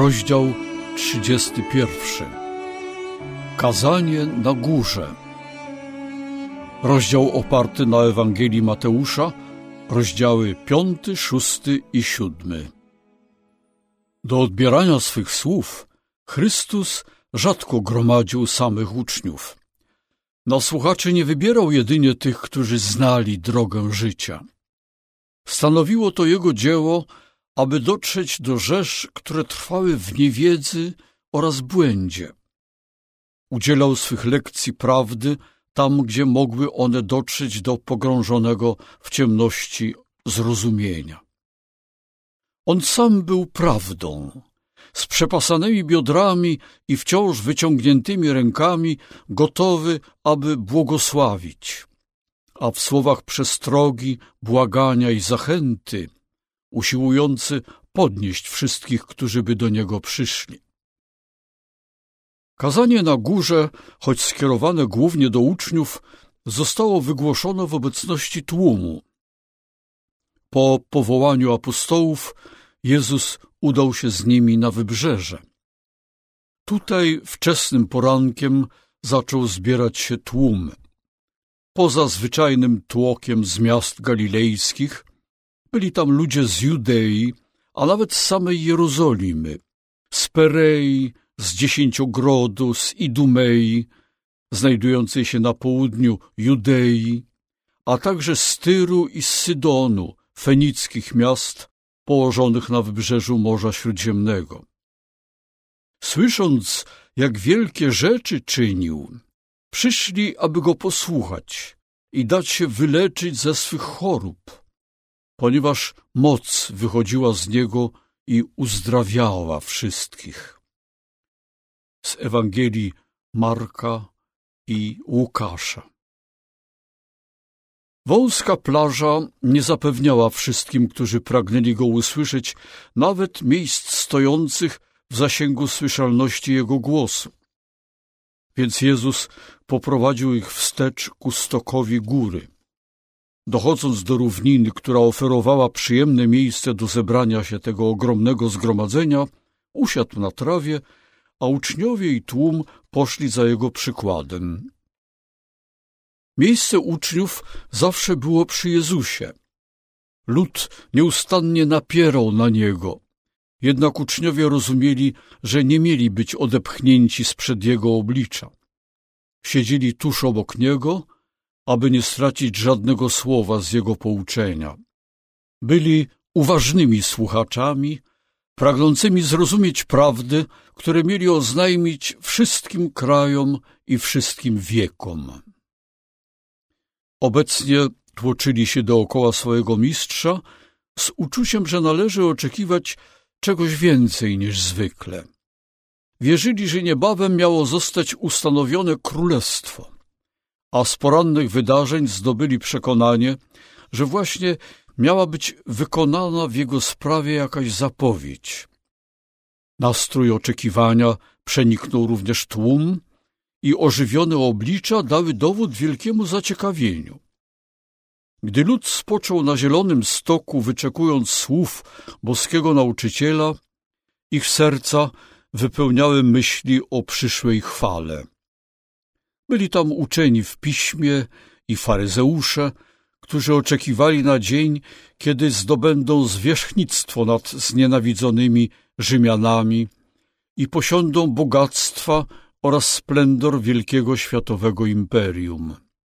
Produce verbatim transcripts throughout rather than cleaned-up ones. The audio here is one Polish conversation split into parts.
Rozdział trzydziesty pierwszy. Kazanie na górze. Rozdział oparty na Ewangelii Mateusza, rozdziały piąty, szósty i siódmy. Do odbierania swych słów Chrystus rzadko gromadził samych uczniów. Na słuchaczy nie wybierał jedynie tych, którzy znali drogę życia. Stanowiło to jego dzieło, aby dotrzeć do rzesz, które trwały w niewiedzy oraz błędzie. Udzielał swych lekcji prawdy tam, gdzie mogły one dotrzeć do pogrążonego w ciemności zrozumienia. On sam był prawdą, z przepasanymi biodrami i wciąż wyciągniętymi rękami, gotowy, aby błogosławić, a w słowach przestrogi, błagania i zachęty usiłujący podnieść wszystkich, którzy by do niego przyszli. Kazanie na górze, choć skierowane głównie do uczniów, zostało wygłoszone w obecności tłumu. Po powołaniu apostołów Jezus udał się z nimi na wybrzeże. Tutaj wczesnym porankiem zaczął zbierać się tłum. Poza zwyczajnym tłokiem z miast galilejskich byli tam ludzie z Judei, a nawet z samej Jerozolimy, z Perei, z Dziesięciogrodu, z Idumei, znajdującej się na południu Judei, a także z Tyru i z Sydonu, fenickich miast położonych na wybrzeżu Morza Śródziemnego. Słysząc, jak wielkie rzeczy czynił, przyszli, aby go posłuchać i dać się wyleczyć ze swych chorób, ponieważ moc wychodziła z niego i uzdrawiała wszystkich. Z Ewangelii Marka i Łukasza. Wąska plaża nie zapewniała wszystkim, którzy pragnęli go usłyszeć, nawet miejsc stojących w zasięgu słyszalności jego głosu. Więc Jezus poprowadził ich wstecz ku stokowi góry. Dochodząc do równiny, która oferowała przyjemne miejsce do zebrania się tego ogromnego zgromadzenia, usiadł na trawie, a uczniowie i tłum poszli za jego przykładem. Miejsce uczniów zawsze było przy Jezusie. Lud nieustannie napierał na niego, jednak uczniowie rozumieli, że nie mieli być odepchnięci sprzed jego oblicza. Siedzieli tuż obok niego, aby nie stracić żadnego słowa z jego pouczenia. Byli uważnymi słuchaczami, pragnącymi zrozumieć prawdy, które mieli oznajmić wszystkim krajom i wszystkim wiekom. Obecnie tłoczyli się dookoła swojego mistrza z uczuciem, że należy oczekiwać czegoś więcej niż zwykle. Wierzyli, że niebawem miało zostać ustanowione królestwo, a z porannych wydarzeń zdobyli przekonanie, że właśnie miała być wykonana w jego sprawie jakaś zapowiedź. Nastrój oczekiwania przeniknął również tłum i ożywione oblicza dały dowód wielkiemu zaciekawieniu. Gdy lud spoczął na zielonym stoku, wyczekując słów boskiego nauczyciela, ich serca wypełniały myśli o przyszłej chwale. Byli tam uczeni w piśmie i faryzeusze, którzy oczekiwali na dzień, kiedy zdobędą zwierzchnictwo nad znienawidzonymi Rzymianami i posiądą bogactwa oraz splendor wielkiego światowego imperium.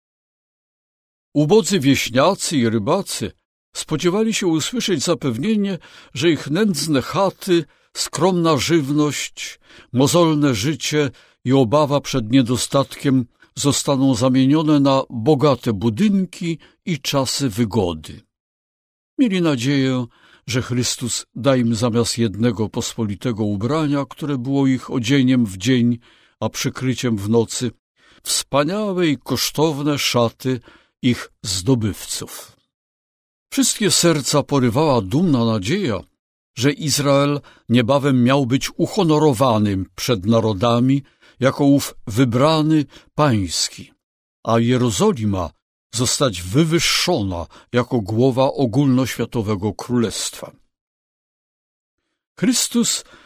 Ubodzy wieśniacy i rybacy spodziewali się usłyszeć zapewnienie, że ich nędzne chaty, skromna żywność, mozolne życie i obawa przed niedostatkiem zostaną zamienione na bogate budynki i czasy wygody. Mieli nadzieję, że Chrystus da im zamiast jednego pospolitego ubrania, które było ich odzieniem w dzień, a przykryciem w nocy, wspaniałe i kosztowne szaty ich zdobywców. Wszystkie serca porywała dumna nadzieja, że Izrael niebawem miał być uhonorowanym przed narodami jako ów wybrany pański, a Jerozolima zostać wywyższona jako głowa ogólnoświatowego królestwa. Chrystus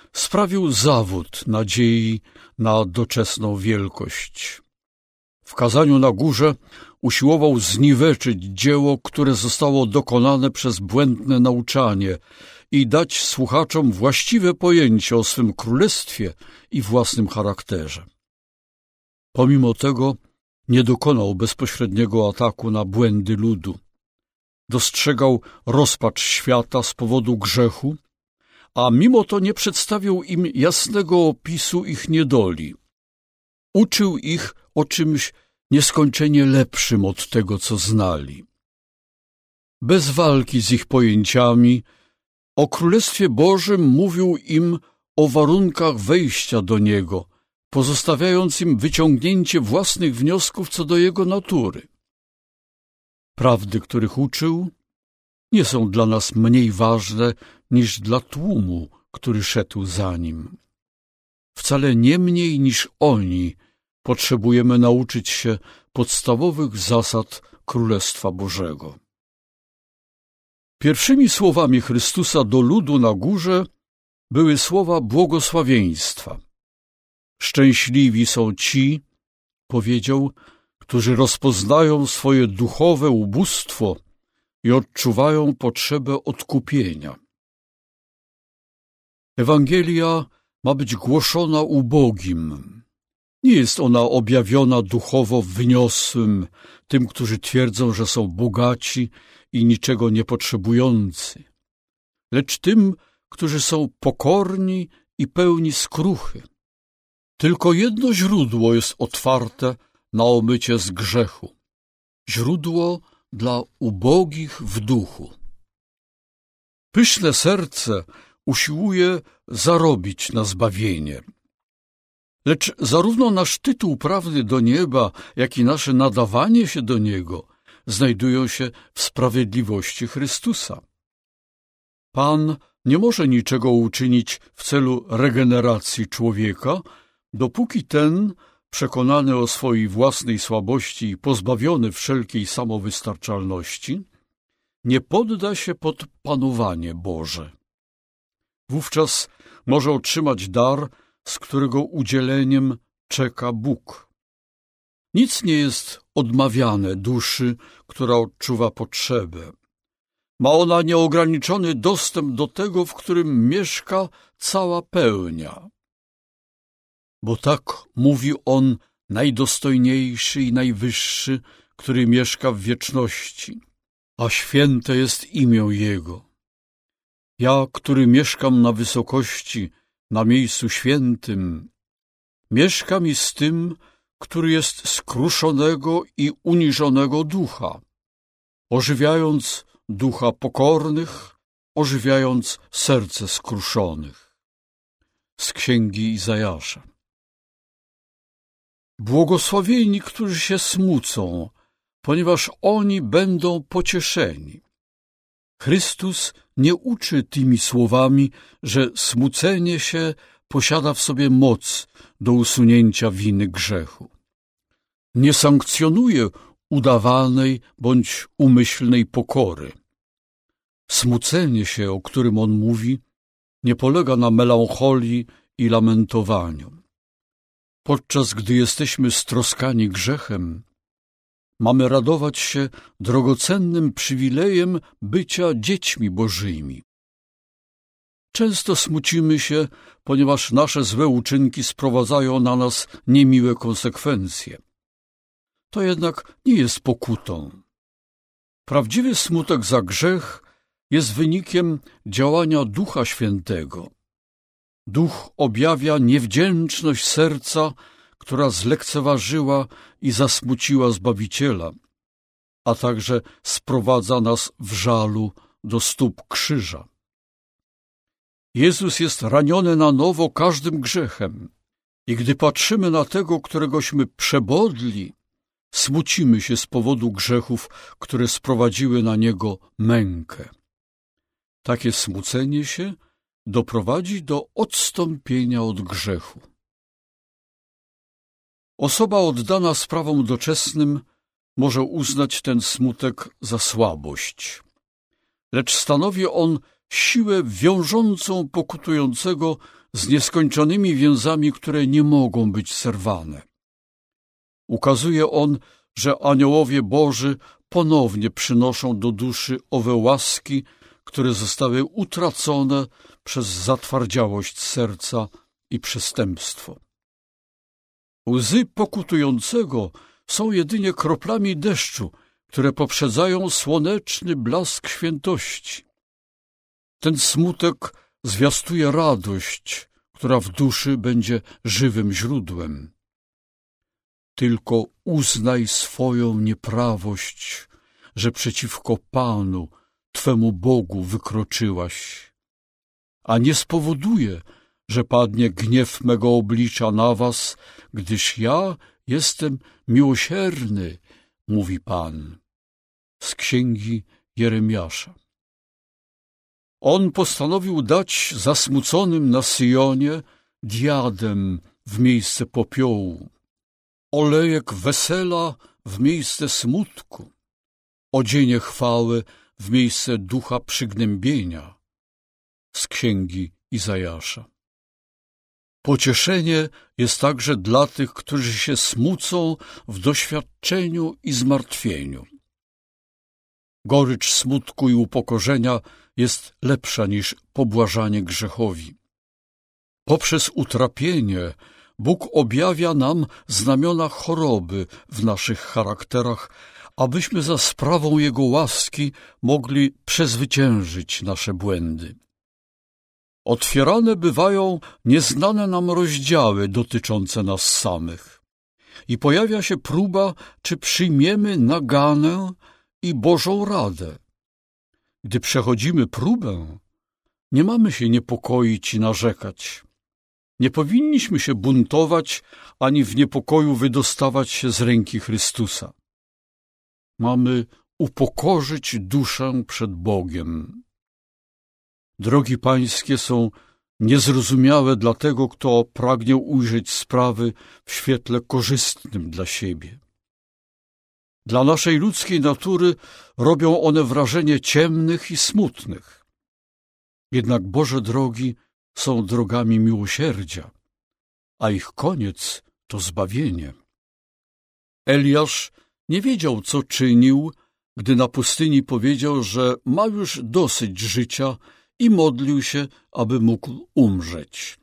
sprawił zawód nadziei na doczesną wielkość. W kazaniu na górze usiłował zniweczyć dzieło, które zostało dokonane przez błędne nauczanie i dać słuchaczom właściwe pojęcie o swym królestwie i własnym charakterze. Pomimo tego nie dokonał bezpośredniego ataku na błędy ludu. Dostrzegał rozpacz świata z powodu grzechu, a mimo to nie przedstawił im jasnego opisu ich niedoli. Uczył ich o czymś nieskończenie lepszym od tego, co znali. Bez walki z ich pojęciami, o Królestwie Bożym mówił im o warunkach wejścia do Niego, pozostawiając im wyciągnięcie własnych wniosków co do Jego natury. Prawdy, których uczył, nie są dla nas mniej ważne niż dla tłumu, który szedł za Nim. Wcale nie mniej niż oni potrzebujemy nauczyć się podstawowych zasad Królestwa Bożego. Pierwszymi słowami Chrystusa do ludu na górze były słowa błogosławieństwa. Szczęśliwi są ci, powiedział, którzy rozpoznają swoje duchowe ubóstwo i odczuwają potrzebę odkupienia. Ewangelia ma być głoszona ubogim. Nie jest ona objawiona duchowo wyniosłym, tym, którzy twierdzą, że są bogaci i niczego nie potrzebujący, lecz tym, którzy są pokorni i pełni skruchy. Tylko jedno źródło jest otwarte na omycie z grzechu. Źródło dla ubogich w duchu. Pyszne serce usiłuje zarobić na zbawienie. Lecz zarówno nasz tytuł prawny do nieba, jak i nasze nadawanie się do Niego znajdują się w sprawiedliwości Chrystusa. Pan nie może niczego uczynić w celu regeneracji człowieka, dopóki ten, przekonany o swojej własnej słabości i pozbawiony wszelkiej samowystarczalności, nie podda się pod panowanie Boże. Wówczas może otrzymać dar, z którego udzieleniem czeka Bóg. Nic nie jest odmawiane duszy, która odczuwa potrzebę. Ma ona nieograniczony dostęp do tego, w którym mieszka cała pełnia. Bo tak mówi On, najdostojniejszy i najwyższy, który mieszka w wieczności, a święte jest imię Jego. Ja, który mieszkam na wysokości, na miejscu świętym, mieszkam i z tym, który jest skruszonego i uniżonego ducha, ożywiając ducha pokornych, ożywiając serce skruszonych. Z Księgi Izajasza. Błogosławieni, którzy się smucą, ponieważ oni będą pocieszeni. Chrystus nie uczy tymi słowami, że smucenie się posiada w sobie moc do usunięcia winy grzechu. Nie sankcjonuje udawanej bądź umyślnej pokory. Smucenie się, o którym on mówi, nie polega na melancholii i lamentowaniu. Podczas gdy jesteśmy stroskani grzechem, mamy radować się drogocennym przywilejem bycia dziećmi Bożymi. Często smucimy się, ponieważ nasze złe uczynki sprowadzają na nas niemiłe konsekwencje. To jednak nie jest pokutą. Prawdziwy smutek za grzech jest wynikiem działania Ducha Świętego. Duch objawia niewdzięczność serca, która zlekceważyła i zasmuciła Zbawiciela, a także sprowadza nas w żalu do stóp krzyża. Jezus jest raniony na nowo każdym grzechem i gdy patrzymy na tego, któregośmy przebodli, smucimy się z powodu grzechów, które sprowadziły na Niego mękę. Takie smucenie się doprowadzi do odstąpienia od grzechu. Osoba oddana sprawom doczesnym może uznać ten smutek za słabość, lecz stanowi on siłę wiążącą pokutującego z nieskończonymi więzami, które nie mogą być zerwane. Ukazuje on, że aniołowie Boży ponownie przynoszą do duszy owe łaski, które zostały utracone przez zatwardziałość serca i przestępstwo. Łzy pokutującego są jedynie kroplami deszczu, które poprzedzają słoneczny blask świętości. Ten smutek zwiastuje radość, która w duszy będzie żywym źródłem. Tylko uznaj swoją nieprawość, że przeciwko Panu, Twemu Bogu, wykroczyłaś, a nie spowoduje, że padnie gniew mego oblicza na was, gdyż ja jestem miłosierny, mówi Pan. Z księgi Jeremiasza. On postanowił dać zasmuconym na Syjonie diadem w miejsce popiołu, olejek wesela w miejsce smutku, odzienie chwały w miejsce ducha przygnębienia. Z księgi Izajasza. Pocieszenie jest także dla tych, którzy się smucą w doświadczeniu i zmartwieniu. Gorycz smutku i upokorzenia jest lepsza niż pobłażanie grzechowi. Poprzez utrapienie Bóg objawia nam znamiona choroby w naszych charakterach, abyśmy za sprawą Jego łaski mogli przezwyciężyć nasze błędy. Otwierane bywają nieznane nam rozdziały dotyczące nas samych i pojawia się próba, czy przyjmiemy naganę i Bożą radę. Gdy przechodzimy próbę, nie mamy się niepokoić i narzekać. Nie powinniśmy się buntować, ani w niepokoju wydostawać się z ręki Chrystusa. Mamy upokorzyć duszę przed Bogiem. Drogi pańskie są niezrozumiałe dla tego, kto pragnie ujrzeć sprawy w świetle korzystnym dla siebie. Dla naszej ludzkiej natury robią one wrażenie ciemnych i smutnych. Jednak Boże drogi są drogami miłosierdzia, a ich koniec to zbawienie. Eliasz nie wiedział, co czynił, gdy na pustyni powiedział, że ma już dosyć życia i modlił się, aby mógł umrzeć.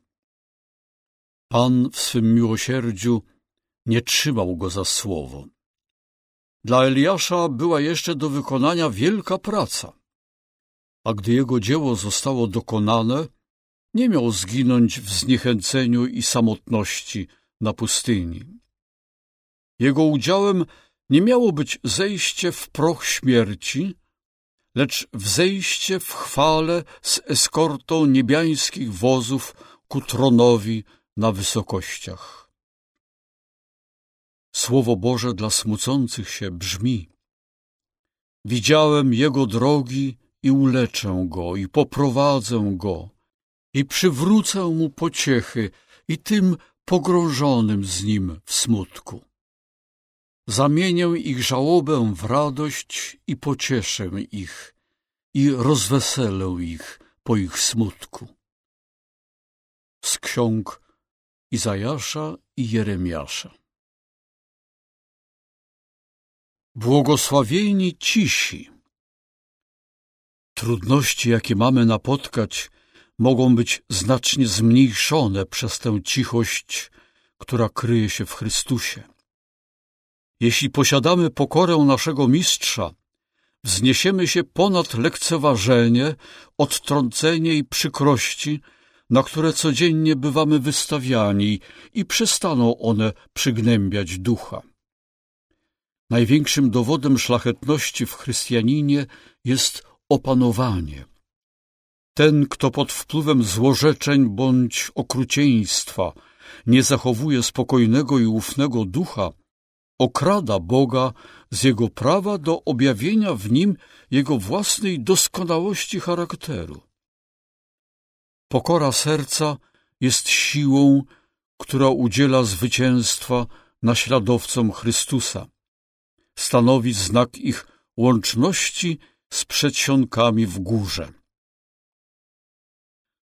Pan w swym miłosierdziu nie trzymał go za słowo. Dla Eliasza była jeszcze do wykonania wielka praca, a gdy jego dzieło zostało dokonane, nie miał zginąć w zniechęceniu i samotności na pustyni. Jego udziałem nie miało być zejście w proch śmierci, lecz wzejście w chwale z eskortą niebiańskich wozów ku tronowi na wysokościach. Słowo Boże dla smucących się brzmi: widziałem Jego drogi i uleczę Go, i poprowadzę Go, i przywrócę Mu pociechy, i tym pogrążonym z Nim w smutku. Zamienię ich żałobę w radość i pocieszę ich, i rozweselę ich po ich smutku. Z ksiąg Izajasza i Jeremiasza. Błogosławieni cisi. Trudności, jakie mamy napotkać, mogą być znacznie zmniejszone przez tę cichość, która kryje się w Chrystusie. Jeśli posiadamy pokorę naszego Mistrza, wzniesiemy się ponad lekceważenie, odtrącenie i przykrości, na które codziennie bywamy wystawiani, i przestaną one przygnębiać ducha. Największym dowodem szlachetności w chrystianinie jest opanowanie. Ten, kto pod wpływem złorzeczeń bądź okrucieństwa nie zachowuje spokojnego i ufnego ducha, okrada Boga z Jego prawa do objawienia w nim Jego własnej doskonałości charakteru. Pokora serca jest siłą, która udziela zwycięstwa naśladowcom Chrystusa. Stanowi znak ich łączności z przedsionkami w górze.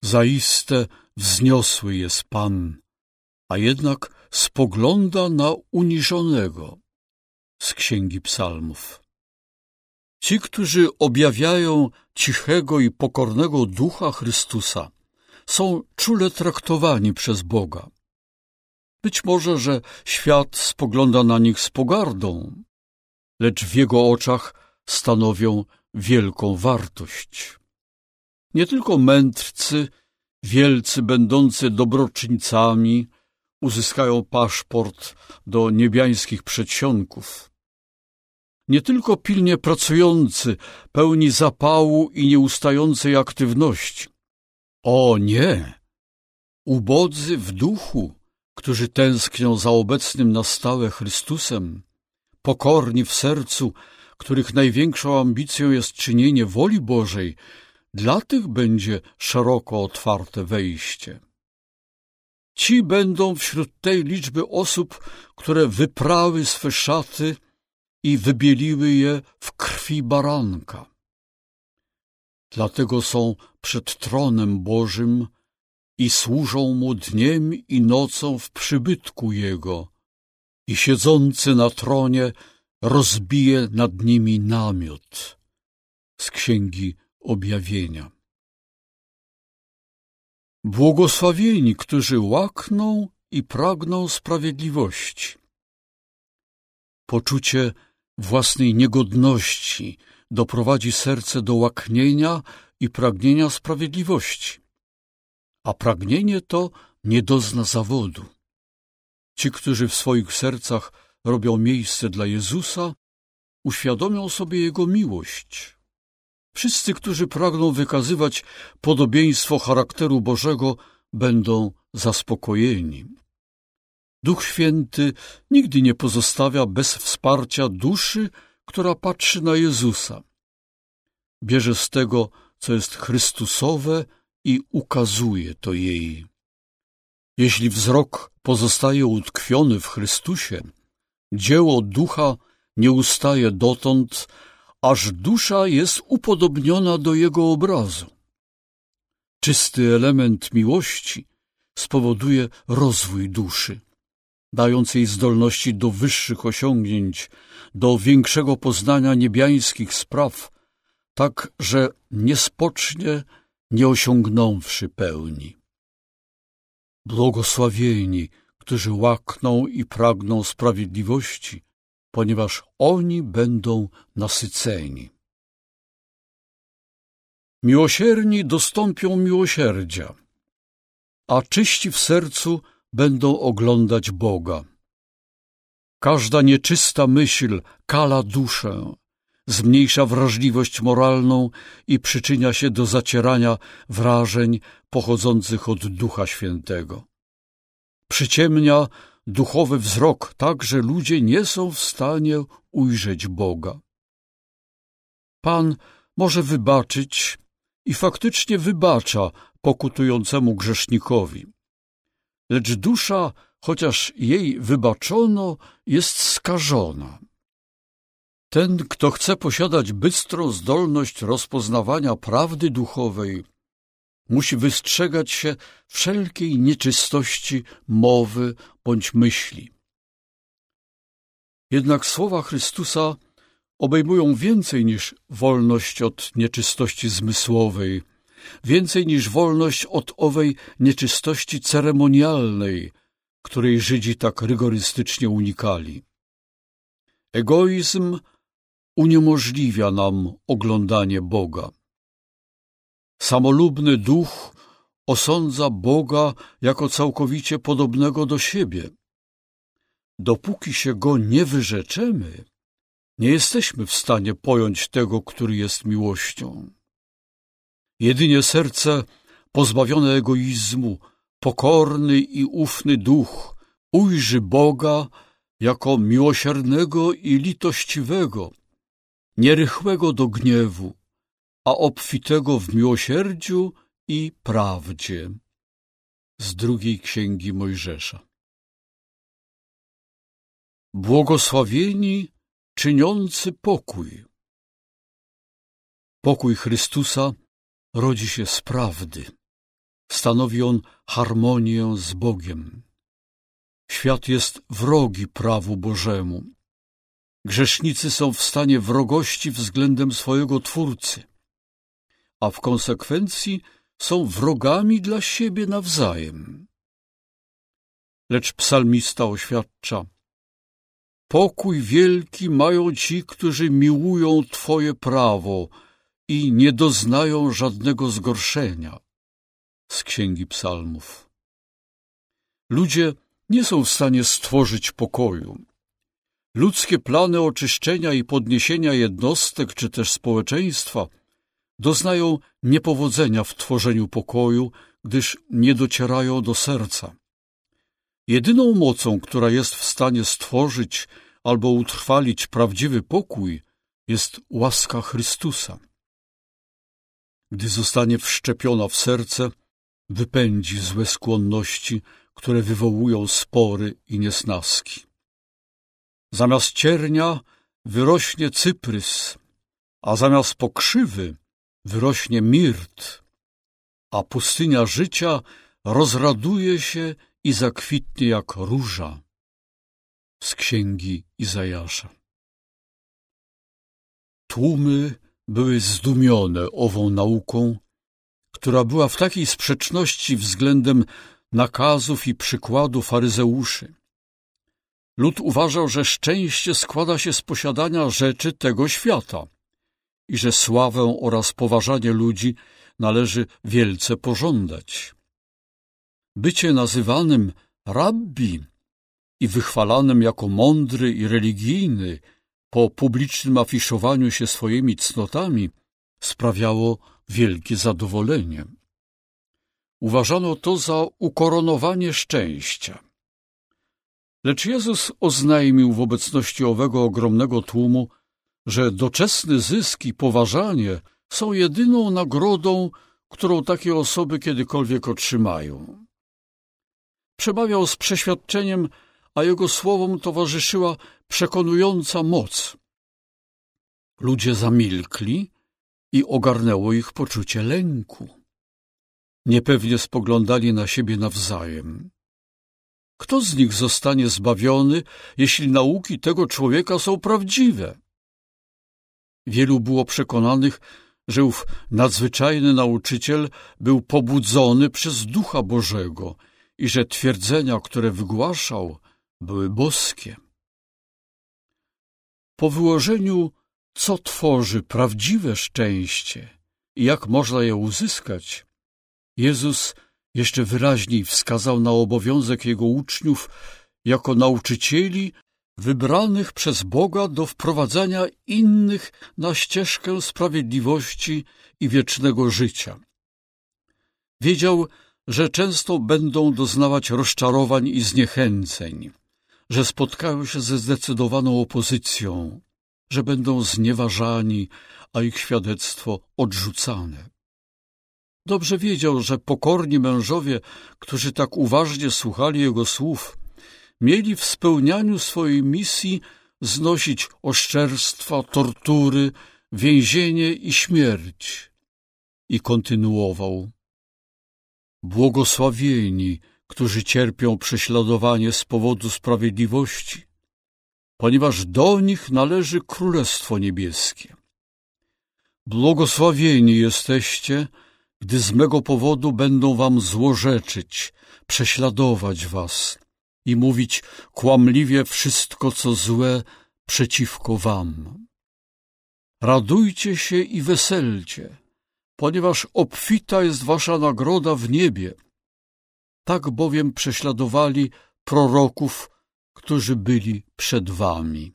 Zaiste wzniosły jest Pan, a jednak spogląda na uniżonego. Z Księgi Psalmów. Ci, którzy objawiają cichego i pokornego ducha Chrystusa, są czule traktowani przez Boga. Być może, że świat spogląda na nich z pogardą, lecz w Jego oczach stanowią wielką wartość. Nie tylko mędrcy, wielcy będący dobroczyńcami, uzyskają paszport do niebiańskich przedsionków. Nie tylko pilnie pracujący, pełni zapału i nieustającej aktywności. O nie! Ubodzy w duchu, którzy tęsknią za obecnym na stałe Chrystusem, pokorni w sercu, których największą ambicją jest czynienie woli Bożej, dla tych będzie szeroko otwarte wejście. Ci będą wśród tej liczby osób, które wyprały swe szaty i wybieliły je w krwi baranka. Dlatego są przed tronem Bożym i służą Mu dniem i nocą w przybytku Jego i siedzący na tronie rozbije nad nimi namiot. Z Księgi Objawienia. Błogosławieni, którzy łakną i pragną sprawiedliwości. Poczucie własnej niegodności doprowadzi serce do łaknienia i pragnienia sprawiedliwości, a pragnienie to nie dozna zawodu. Ci, którzy w swoich sercach robią miejsce dla Jezusa, uświadomią sobie Jego miłość. Wszyscy, którzy pragną wykazywać podobieństwo charakteru Bożego, będą zaspokojeni. Duch Święty nigdy nie pozostawia bez wsparcia duszy, która patrzy na Jezusa. Bierze z tego, co jest Chrystusowe i ukazuje to jej. Jeśli wzrok pozostaje utkwiony w Chrystusie, dzieło Ducha nie ustaje dotąd, aż dusza jest upodobniona do Jego obrazu. Czysty element miłości spowoduje rozwój duszy, dając jej zdolności do wyższych osiągnięć, do większego poznania niebiańskich spraw, tak, że nie spocznie, nie osiągnąwszy pełni. Błogosławieni, którzy łakną i pragną sprawiedliwości, ponieważ oni będą nasyceni. Miłosierni dostąpią miłosierdzia, a czyści w sercu będą oglądać Boga. Każda nieczysta myśl kala duszę, zmniejsza wrażliwość moralną i przyczynia się do zacierania wrażeń pochodzących od Ducha Świętego. Przyciemnia duchowy wzrok tak, że ludzie nie są w stanie ujrzeć Boga. Pan może wybaczyć i faktycznie wybacza pokutującemu grzesznikowi. Lecz dusza, chociaż jej wybaczono, jest skażona. Ten, kto chce posiadać bystrą zdolność rozpoznawania prawdy duchowej, musi wystrzegać się wszelkiej nieczystości mowy bądź myśli. Jednak słowa Chrystusa obejmują więcej niż wolność od nieczystości zmysłowej, więcej niż wolność od owej nieczystości ceremonialnej, której Żydzi tak rygorystycznie unikali. Egoizm uniemożliwia nam oglądanie Boga. Samolubny duch osądza Boga jako całkowicie podobnego do siebie. Dopóki się Go nie wyrzeczemy, nie jesteśmy w stanie pojąć tego, który jest miłością. Jedynie serce pozbawione egoizmu, pokorny i ufny duch ujrzy Boga jako miłosiernego i litościwego, nierychłego do gniewu, a obfitego w miłosierdziu i prawdzie. Z drugiej Księgi Mojżesza. Błogosławieni czyniący pokój. Pokój Chrystusa rodzi się z prawdy. Stanowi on harmonię z Bogiem. Świat jest wrogi prawu Bożemu. Grzesznicy są w stanie wrogości względem swojego Twórcy, a w konsekwencji są wrogami dla siebie nawzajem. Lecz psalmista oświadcza: pokój wielki mają ci, którzy miłują Twoje prawo i nie doznają żadnego zgorszenia. Z Księgi Psalmów. Ludzie nie są w stanie stworzyć pokoju. Ludzkie plany oczyszczenia i podniesienia jednostek czy też społeczeństwa doznają niepowodzenia w tworzeniu pokoju, gdyż nie docierają do serca. Jedyną mocą, która jest w stanie stworzyć albo utrwalić prawdziwy pokój, jest łaska Chrystusa. Gdy zostanie wszczepiona w serce, wypędzi złe skłonności, które wywołują spory i niesnaski. Zamiast ciernia wyrośnie cyprys, a zamiast pokrzywy wyrośnie mirt, a pustynia życia rozraduje się i zakwitnie jak róża. Z Księgi Izajasza. Tłumy były zdumione ową nauką, która była w takiej sprzeczności względem nakazów i przykładu faryzeuszy. Lud uważał, że szczęście składa się z posiadania rzeczy tego świata i że sławę oraz poważanie ludzi należy wielce pożądać. Bycie nazywanym rabbi i wychwalanym jako mądry i religijny po publicznym afiszowaniu się swoimi cnotami sprawiało wielkie zadowolenie. Uważano to za ukoronowanie szczęścia. Lecz Jezus oznajmił w obecności owego ogromnego tłumu, że doczesny zysk i poważanie są jedyną nagrodą, którą takie osoby kiedykolwiek otrzymają. Przemawiał z przeświadczeniem, a jego słowom towarzyszyła przekonująca moc. Ludzie zamilkli i ogarnęło ich poczucie lęku. Niepewnie spoglądali na siebie nawzajem. Kto z nich zostanie zbawiony, jeśli nauki tego człowieka są prawdziwe? Wielu było przekonanych, że ów nadzwyczajny nauczyciel był pobudzony przez Ducha Bożego i że twierdzenia, które wygłaszał, były boskie. Po wyłożeniu, co tworzy prawdziwe szczęście i jak można je uzyskać, Jezus jeszcze wyraźniej wskazał na obowiązek Jego uczniów jako nauczycieli wybranych przez Boga do wprowadzania innych na ścieżkę sprawiedliwości i wiecznego życia. Wiedział, że często będą doznawać rozczarowań i zniechęceń, że spotkają się ze zdecydowaną opozycją, że będą znieważani, a ich świadectwo odrzucane. Dobrze wiedział, że pokorni mężowie, którzy tak uważnie słuchali jego słów, mieli w spełnianiu swojej misji znosić oszczerstwa, tortury, więzienie i śmierć. I kontynuował: błogosławieni, którzy cierpią prześladowanie z powodu sprawiedliwości, ponieważ do nich należy Królestwo Niebieskie. Błogosławieni jesteście, gdy z mego powodu będą wam złorzeczyć, prześladować was i mówić kłamliwie wszystko, co złe przeciwko wam. Radujcie się i weselcie, ponieważ obfita jest wasza nagroda w niebie. Tak bowiem prześladowali proroków, którzy byli przed wami.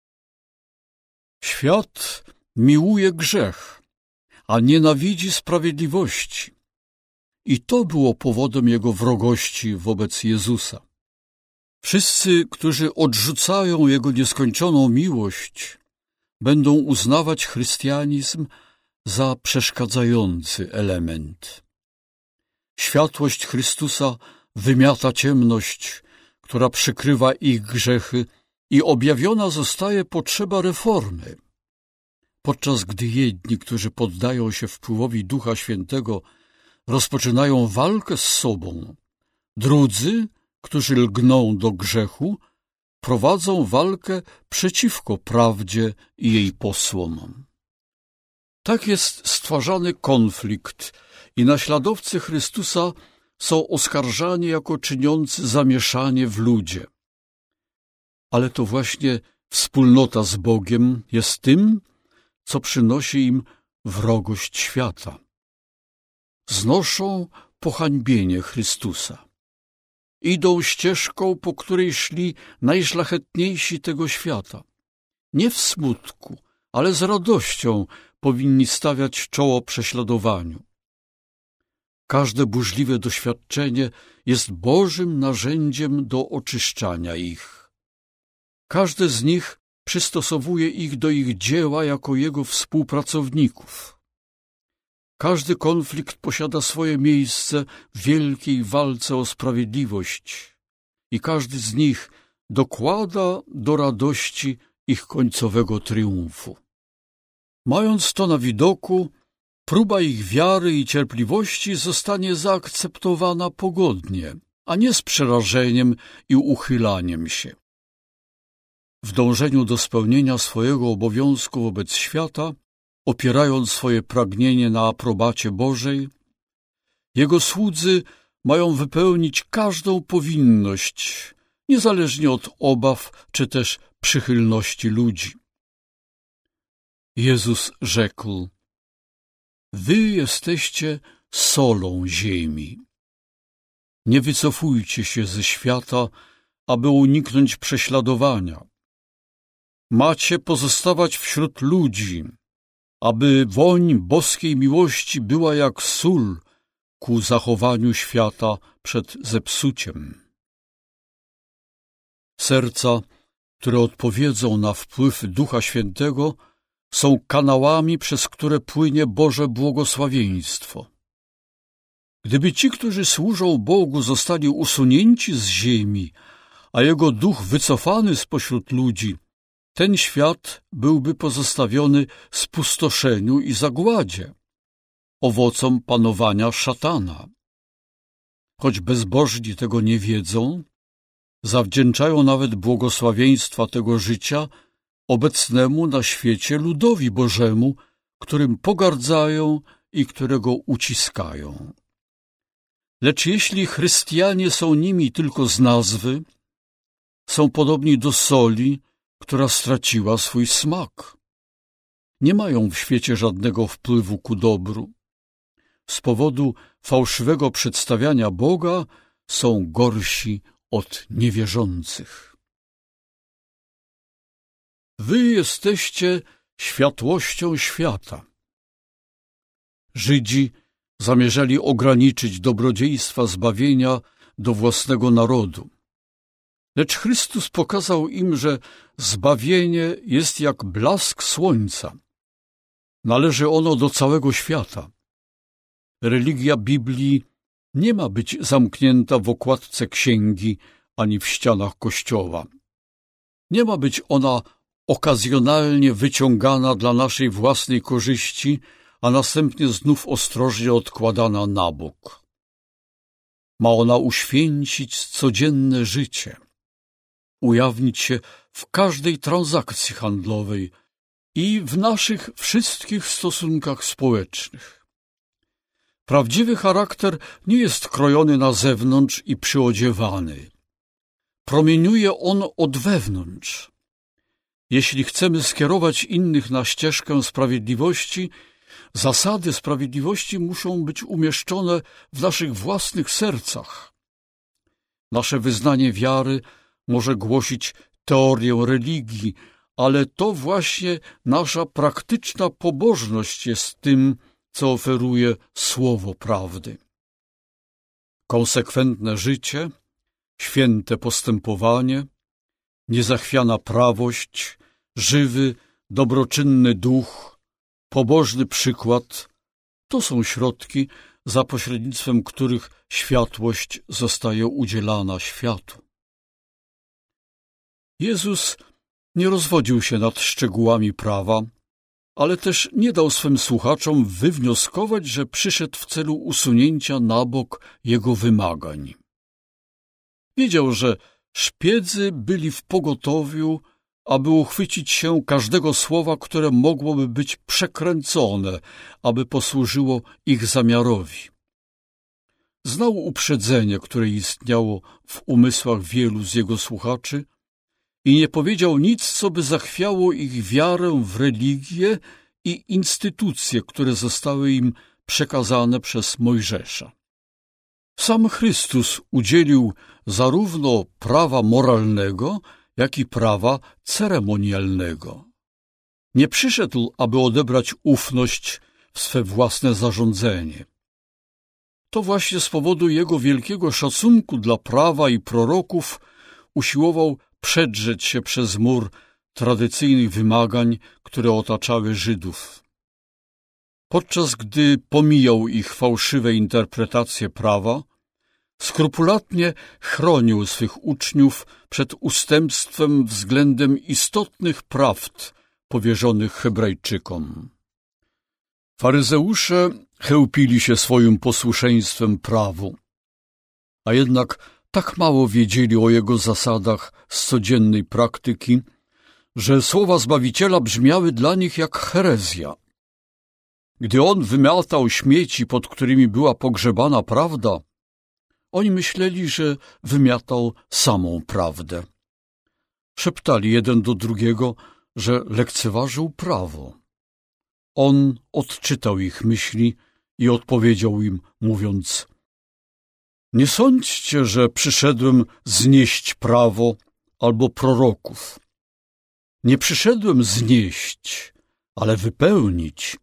Świat miłuje grzech, a nienawidzi sprawiedliwości. I to było powodem jego wrogości wobec Jezusa. Wszyscy, którzy odrzucają Jego nieskończoną miłość, będą uznawać chrystianizm za przeszkadzający element. Światłość Chrystusa wymiata ciemność, która przykrywa ich grzechy, i objawiona zostaje potrzeba reformy. Podczas gdy jedni, którzy poddają się wpływowi Ducha Świętego, rozpoczynają walkę z sobą. Drudzy, którzy lgną do grzechu, prowadzą walkę przeciwko prawdzie i jej posłom. Tak jest stwarzany konflikt i naśladowcy Chrystusa są oskarżani jako czyniący zamieszanie w ludzie. Ale to właśnie wspólnota z Bogiem jest tym, co przynosi im wrogość świata. Znoszą pohańbienie Chrystusa. Idą ścieżką, po której szli najszlachetniejsi tego świata. Nie w smutku, ale z radością powinni stawiać czoło prześladowaniu. Każde burzliwe doświadczenie jest Bożym narzędziem do oczyszczania ich. Każde z nich przystosowuje ich do ich dzieła jako Jego współpracowników. Każdy konflikt posiada swoje miejsce w wielkiej walce o sprawiedliwość i każdy z nich dokłada do radości ich końcowego triumfu. Mając to na widoku, próba ich wiary i cierpliwości zostanie zaakceptowana pogodnie, a nie z przerażeniem i uchylaniem się. W dążeniu do spełnienia swojego obowiązku wobec świata, opierając swoje pragnienie na aprobacie Bożej, Jego słudzy mają wypełnić każdą powinność, niezależnie od obaw czy też przychylności ludzi. Jezus rzekł: Wy jesteście solą ziemi. Nie wycofujcie się ze świata, aby uniknąć prześladowania. Macie pozostawać wśród ludzi, aby woń boskiej miłości była jak sól ku zachowaniu świata przed zepsuciem. Serca, które odpowiedzą na wpływ Ducha Świętego, są kanałami, przez które płynie Boże błogosławieństwo. Gdyby ci, którzy służą Bogu, zostali usunięci z ziemi, a Jego Duch wycofany spośród ludzi, ten świat byłby pozostawiony spustoszeniu i zagładzie, owocom panowania szatana. Choć bezbożni tego nie wiedzą, zawdzięczają nawet błogosławieństwa tego życia obecnemu na świecie ludowi Bożemu, którym pogardzają i którego uciskają. Lecz jeśli chrystianie są nimi tylko z nazwy, są podobni do soli, która straciła swój smak. Nie mają w świecie żadnego wpływu ku dobru. Z powodu fałszywego przedstawiania Boga są gorsi od niewierzących. Wy jesteście światłością świata. Żydzi zamierzali ograniczyć dobrodziejstwa zbawienia do własnego narodu. Lecz Chrystus pokazał im, że zbawienie jest jak blask słońca. Należy ono do całego świata. Religia Biblii nie ma być zamknięta w okładce księgi ani w ścianach kościoła. Nie ma być ona okazjonalnie wyciągana dla naszej własnej korzyści, a następnie znów ostrożnie odkładana na bok. Ma ona uświęcić codzienne życie, ujawnić się w każdej transakcji handlowej i w naszych wszystkich stosunkach społecznych. Prawdziwy charakter nie jest krojony na zewnątrz i przyodziewany. Promieniuje on od wewnątrz. Jeśli chcemy skierować innych na ścieżkę sprawiedliwości, zasady sprawiedliwości muszą być umieszczone w naszych własnych sercach. Nasze wyznanie wiary może głosić teorię religii, ale to właśnie nasza praktyczna pobożność jest tym, co oferuje słowo prawdy. Konsekwentne życie, święte postępowanie, niezachwiana prawość, żywy, dobroczynny duch, pobożny przykład – to są środki, za pośrednictwem których światłość zostaje udzielana światu. Jezus nie rozwodził się nad szczegółami prawa, ale też nie dał swym słuchaczom wywnioskować, że przyszedł w celu usunięcia na bok jego wymagań. Wiedział, że szpiedzy byli w pogotowiu, aby uchwycić się każdego słowa, które mogłoby być przekręcone, aby posłużyło ich zamiarowi. Znał uprzedzenie, które istniało w umysłach wielu z jego słuchaczy i nie powiedział nic, co by zachwiało ich wiarę w religię i instytucje, które zostały im przekazane przez Mojżesza. Sam Chrystus udzielił zarówno prawa moralnego, jak i prawa ceremonialnego. Nie przyszedł, aby odebrać ufność w swe własne zarządzenie. To właśnie z powodu jego wielkiego szacunku dla prawa i proroków usiłował przedrzeć się przez mur tradycyjnych wymagań, które otaczały Żydów. Podczas gdy pomijał ich fałszywe interpretacje prawa, skrupulatnie chronił swych uczniów przed ustępstwem względem istotnych prawd powierzonych Hebrajczykom. Faryzeusze chełpili się swoim posłuszeństwem prawu, a jednak tak mało wiedzieli o jego zasadach z codziennej praktyki, że słowa Zbawiciela brzmiały dla nich jak herezja. Gdy on wymiatał śmieci, pod którymi była pogrzebana prawda, oni myśleli, że wymiatał samą prawdę. Szeptali jeden do drugiego, że lekceważył prawo. On odczytał ich myśli i odpowiedział im, mówiąc: nie sądźcie, że przyszedłem znieść prawo albo proroków. Nie przyszedłem znieść, ale wypełnić.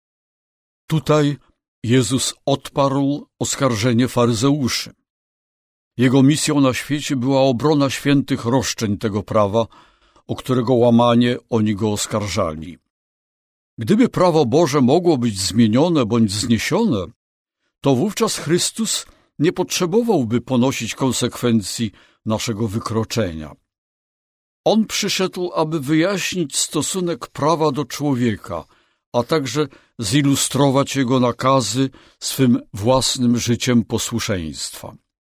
Tutaj Jezus odparł oskarżenie faryzeuszy. Jego misją na świecie była obrona świętych roszczeń tego prawa, o którego łamanie oni go oskarżali. Gdyby prawo Boże mogło być zmienione bądź zniesione, to wówczas Chrystus nie potrzebowałby ponosić konsekwencji naszego wykroczenia. On przyszedł, aby wyjaśnić stosunek prawa do człowieka, a także zilustrować jego nakazy swym własnym życiem posłuszeństwa.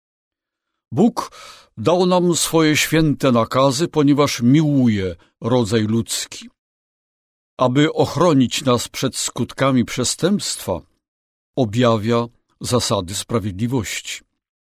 Bóg dał nam swoje święte nakazy, ponieważ miłuje rodzaj ludzki. Aby ochronić nas przed skutkami przestępstwa, objawia zasady sprawiedliwości.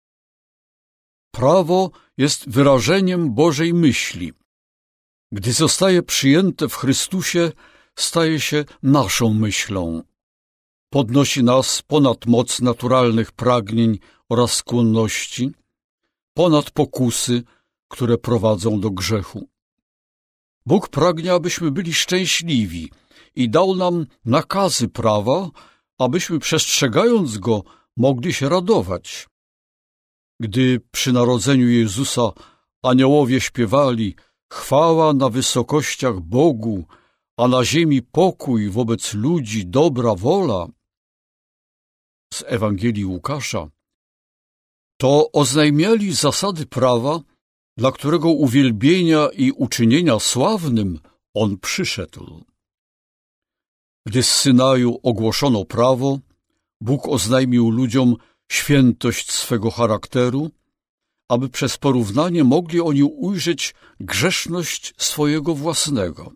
Prawo jest wyrażeniem Bożej myśli. Gdy zostaje przyjęte w Chrystusie, staje się naszą myślą. Podnosi nas ponad moc naturalnych pragnień oraz skłonności, ponad pokusy, które prowadzą do grzechu. Bóg pragnie, abyśmy byli szczęśliwi i dał nam nakazy prawa, abyśmy przestrzegając go mogli się radować. Gdy przy narodzeniu Jezusa aniołowie śpiewali chwała na wysokościach Bogu, a na ziemi pokój wobec ludzi, dobra wola, z Ewangelii Łukasza, to oznajmiali zasady prawa, dla którego uwielbienia i uczynienia sławnym on przyszedł. Gdy z Synaju ogłoszono prawo, Bóg oznajmił ludziom świętość swego charakteru, aby przez porównanie mogli oni ujrzeć grzeszność swojego własnego.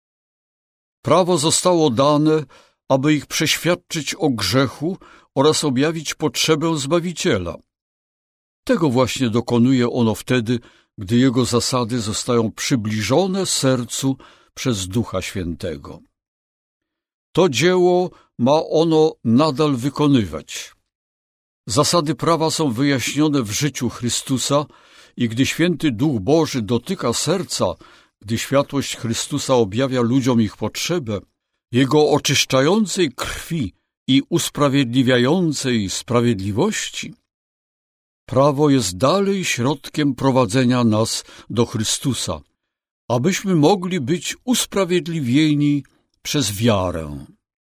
Prawo zostało dane, aby ich przeświadczyć o grzechu oraz objawić potrzebę Zbawiciela. Tego właśnie dokonuje ono wtedy, gdy jego zasady zostają przybliżone sercu przez Ducha Świętego. To dzieło ma ono nadal wykonywać. Zasady prawa są wyjaśnione w życiu Chrystusa i gdy Święty Duch Boży dotyka serca, gdy światłość Chrystusa objawia ludziom ich potrzebę, Jego oczyszczającej krwi i usprawiedliwiającej sprawiedliwości, prawo jest dalej środkiem prowadzenia nas do Chrystusa, abyśmy mogli być usprawiedliwieni przez wiarę.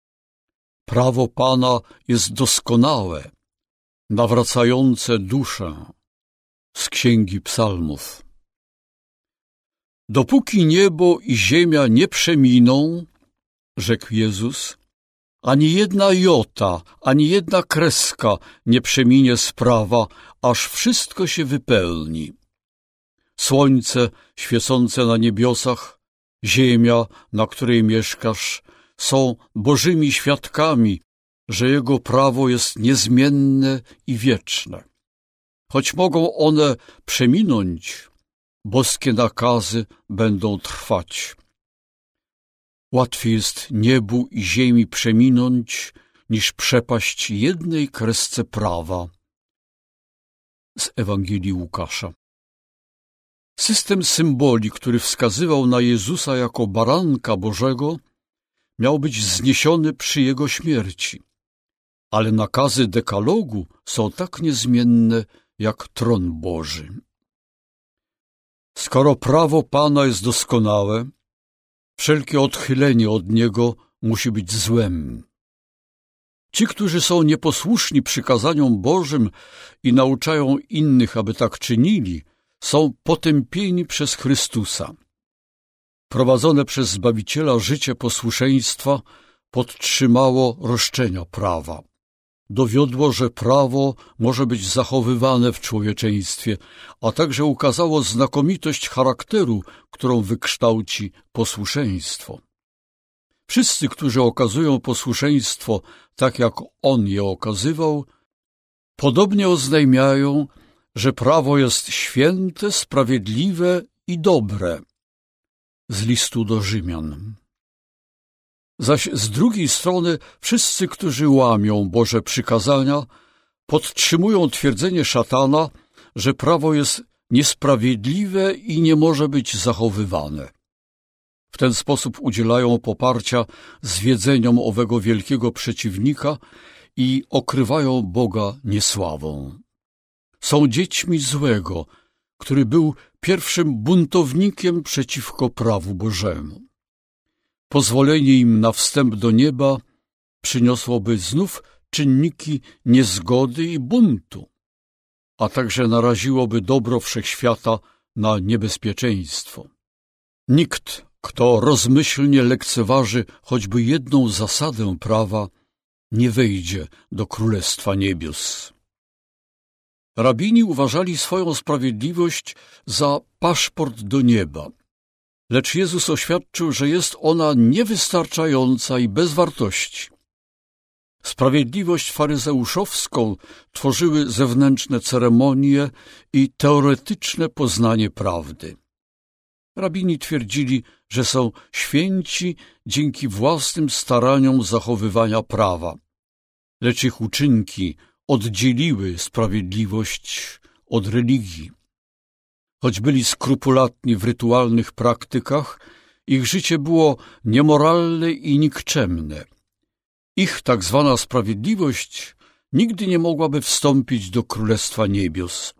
Prawo Pana jest doskonałe, nawracające duszę. Z Księgi Psalmów. Dopóki niebo i ziemia nie przeminą, rzekł Jezus, ani jedna jota, ani jedna kreska nie przeminie z prawa, aż wszystko się wypełni. Słońce świecące na niebiosach, ziemia, na której mieszkasz, są Bożymi świadkami, że Jego prawo jest niezmienne i wieczne. Choć mogą one przeminąć, boskie nakazy będą trwać. Łatwiej jest niebu i ziemi przeminąć, niż przepaść jednej kresce prawa. Z Ewangelii Łukasza. System symboli, który wskazywał na Jezusa jako baranka Bożego, miał być zniesiony przy Jego śmierci, ale nakazy dekalogu są tak niezmienne jak tron Boży. Skoro prawo Pana jest doskonałe, wszelkie odchylenie od niego musi być złem. Ci, którzy są nieposłuszni przykazaniom Bożym i nauczają innych, aby tak czynili, są potępieni przez Chrystusa. Prowadzone przez Zbawiciela życie posłuszeństwa podtrzymało roszczenia prawa. Dowiodło, że prawo może być zachowywane w człowieczeństwie, a także ukazało znakomitość charakteru, którą wykształci posłuszeństwo. Wszyscy, którzy okazują posłuszeństwo tak, jak On je okazywał, podobnie oznajmiają, że prawo jest święte, sprawiedliwe i dobre. Z listu do Rzymian. Zaś z drugiej strony wszyscy, którzy łamią Boże przykazania, podtrzymują twierdzenie szatana, że prawo jest niesprawiedliwe i nie może być zachowywane. W ten sposób udzielają poparcia zwiedzeniom owego wielkiego przeciwnika i okrywają Boga niesławą. Są dziećmi złego, który był pierwszym buntownikiem przeciwko prawu Bożemu. Pozwolenie im na wstęp do nieba przyniosłoby znów czynniki niezgody i buntu, a także naraziłoby dobro wszechświata na niebezpieczeństwo. Nikt, kto rozmyślnie lekceważy choćby jedną zasadę prawa, nie wejdzie do Królestwa Niebios. Rabini uważali swoją sprawiedliwość za paszport do nieba, lecz Jezus oświadczył, że jest ona niewystarczająca i bez wartości. Sprawiedliwość faryzeuszowską tworzyły zewnętrzne ceremonie i teoretyczne poznanie prawdy. Rabini twierdzili, że są święci dzięki własnym staraniom zachowywania prawa, lecz ich uczynki oddzieliły sprawiedliwość od religii. Choć byli skrupulatni w rytualnych praktykach, ich życie było niemoralne i nikczemne. Ich tak zwana sprawiedliwość nigdy nie mogłaby wstąpić do Królestwa Niebios.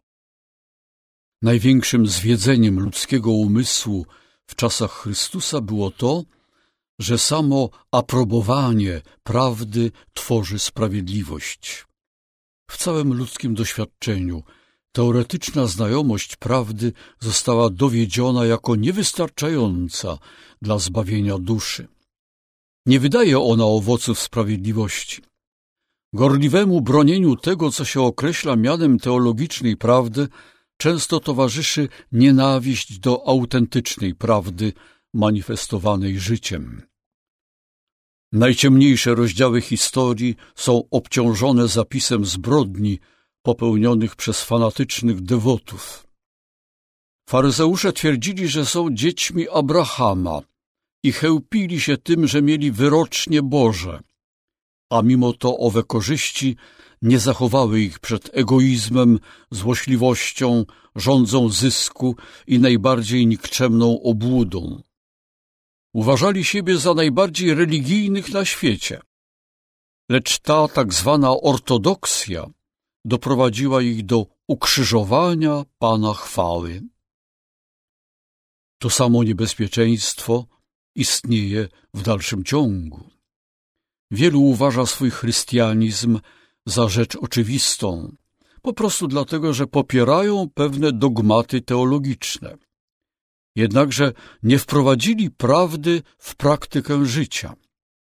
Największym zwiedzeniem ludzkiego umysłu w czasach Chrystusa było to, że samo aprobowanie prawdy tworzy sprawiedliwość. W całym ludzkim doświadczeniu teoretyczna znajomość prawdy została dowiedziona jako niewystarczająca dla zbawienia duszy. Nie wydaje ona owoców sprawiedliwości. Gorliwemu bronieniu tego, co się określa mianem teologicznej prawdy, często towarzyszy nienawiść do autentycznej prawdy manifestowanej życiem. Najciemniejsze rozdziały historii są obciążone zapisem zbrodni popełnionych przez fanatycznych dewotów. Faryzeusze twierdzili, że są dziećmi Abrahama i chełpili się tym, że mieli wyrocznie Boże, a mimo to owe korzyści nie zachowały ich przed egoizmem, złośliwością, żądzą zysku i najbardziej nikczemną obłudą. Uważali siebie za najbardziej religijnych na świecie, lecz ta tak zwana ortodoksja doprowadziła ich do ukrzyżowania Pana chwały. To samo niebezpieczeństwo istnieje w dalszym ciągu. Wielu uważa swój chrystianizm za rzecz oczywistą, po prostu dlatego, że popierają pewne dogmaty teologiczne. Jednakże nie wprowadzili prawdy w praktykę życia.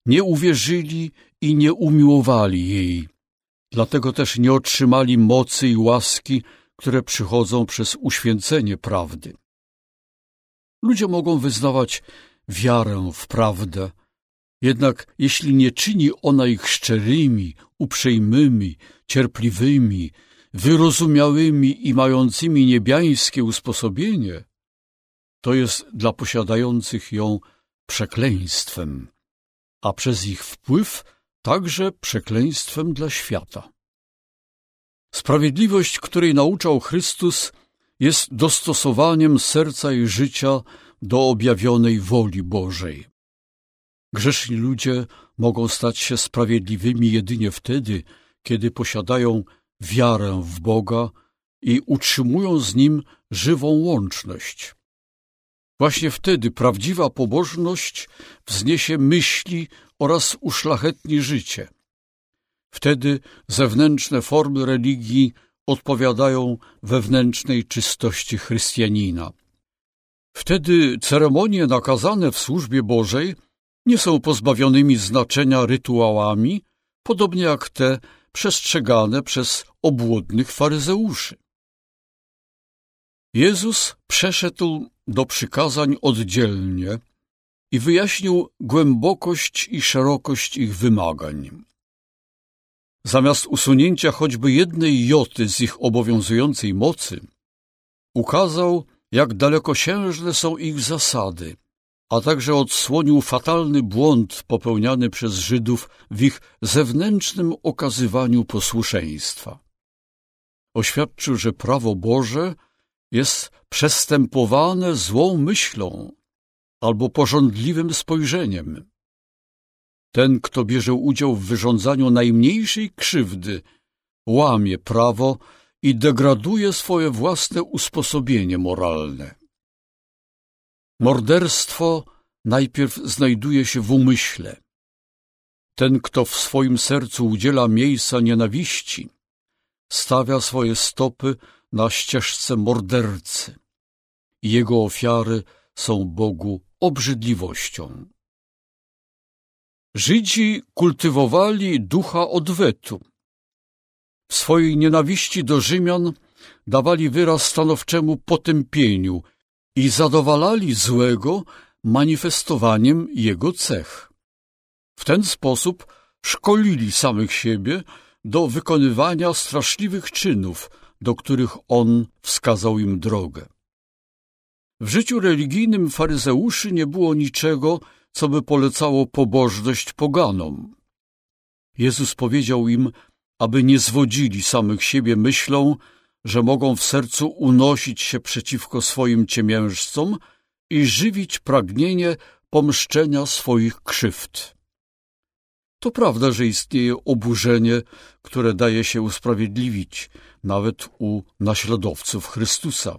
nie uwierzyli i nie umiłowali jej. Dlatego też nie otrzymali mocy i łaski, które przychodzą przez uświęcenie prawdy. Ludzie mogą wyznawać wiarę w prawdę, jednak jeśli nie czyni ona ich szczerymi, uprzejmymi, cierpliwymi, wyrozumiałymi i mającymi niebiańskie usposobienie, to jest dla posiadających ją przekleństwem, a przez ich wpływ także przekleństwem dla świata. Sprawiedliwość, której nauczał Chrystus, jest dostosowaniem serca i życia do objawionej woli Bożej. Grzeszni ludzie mogą stać się sprawiedliwymi jedynie wtedy, kiedy posiadają wiarę w Boga i utrzymują z Nim żywą łączność. Właśnie wtedy prawdziwa pobożność wzniesie myśli oraz uszlachetni życie. Wtedy zewnętrzne formy religii odpowiadają wewnętrznej czystości chrystianina. Wtedy ceremonie nakazane w służbie Bożej nie są pozbawionymi znaczenia rytuałami, podobnie jak te przestrzegane przez obłudnych faryzeuszy. Jezus przeszedł do przykazań oddzielnie i wyjaśnił głębokość i szerokość ich wymagań. Zamiast usunięcia choćby jednej joty z ich obowiązującej mocy, ukazał, jak dalekosiężne są ich zasady, a także odsłonił fatalny błąd popełniany przez Żydów w ich zewnętrznym okazywaniu posłuszeństwa. Oświadczył, że prawo Boże jest przestępowane złą myślą albo pożądliwym spojrzeniem. Ten, kto bierze udział w wyrządzaniu najmniejszej krzywdy, łamie prawo i degraduje swoje własne usposobienie moralne. Morderstwo najpierw znajduje się w umyśle. Ten, kto w swoim sercu udziela miejsca nienawiści, stawia swoje stopy na ścieżce mordercy i jego ofiary są Bogu obrzydliwością. Żydzi kultywowali ducha odwetu. W swojej nienawiści do Rzymian dawali wyraz stanowczemu potępieniu i zadowalali złego manifestowaniem jego cech. W ten sposób szkolili samych siebie do wykonywania straszliwych czynów, do których on wskazał im drogę. W życiu religijnym faryzeuszy nie było niczego, co by polecało pobożność poganom. Jezus powiedział im, aby nie zwodzili samych siebie myślą, że mogą w sercu unosić się przeciwko swoim ciemiężcom i żywić pragnienie pomszczenia swoich krzywd. To prawda, że istnieje oburzenie, które daje się usprawiedliwić, nawet u naśladowców Chrystusa.